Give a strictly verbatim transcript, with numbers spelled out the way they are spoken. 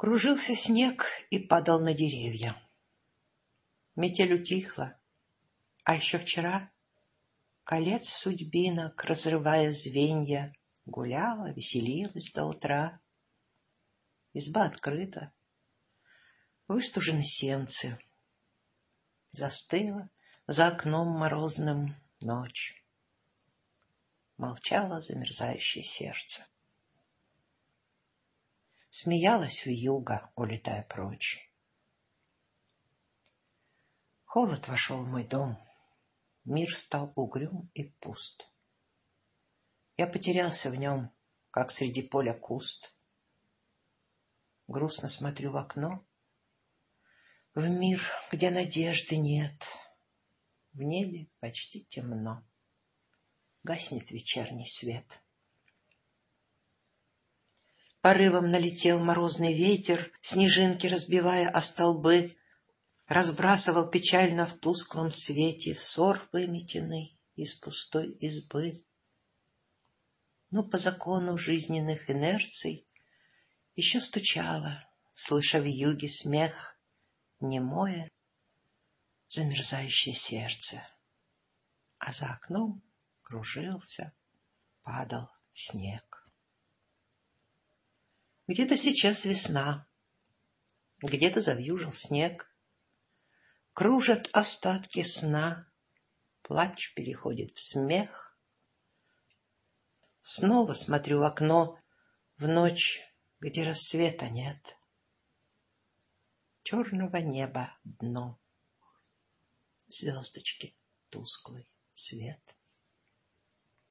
Кружился снег и падал на деревья. Метель утихла, а еще вчера колец судьбинок, разрывая звенья, гуляла, веселилась до утра. Изба открыта, выстужены сенцы. Застыла за окном морозным ночь. Молчало замерзающее сердце. Смеялась вьюга, улетая прочь. Холод вошел в мой дом. Мир стал угрюм и пуст. Я потерялся в нем, как среди поля куст. Грустно смотрю в окно. В мир, где надежды нет. В небе почти темно. Гаснет вечерний свет. Порывом налетел морозный ветер, снежинки разбивая о столбы, разбрасывал печально в тусклом свете сор выметенный из пустой избы. Но по закону жизненных инерций еще стучало, слыша вьюги смех, немое, замерзающее сердце. А за окном кружился, падал снег. Где-то сейчас весна, где-то завьюжил снег. Кружат остатки сна, плач переходит в смех. Снова смотрю в окно в ночь, где рассвета нет. Черного неба дно, звездочки тусклый свет.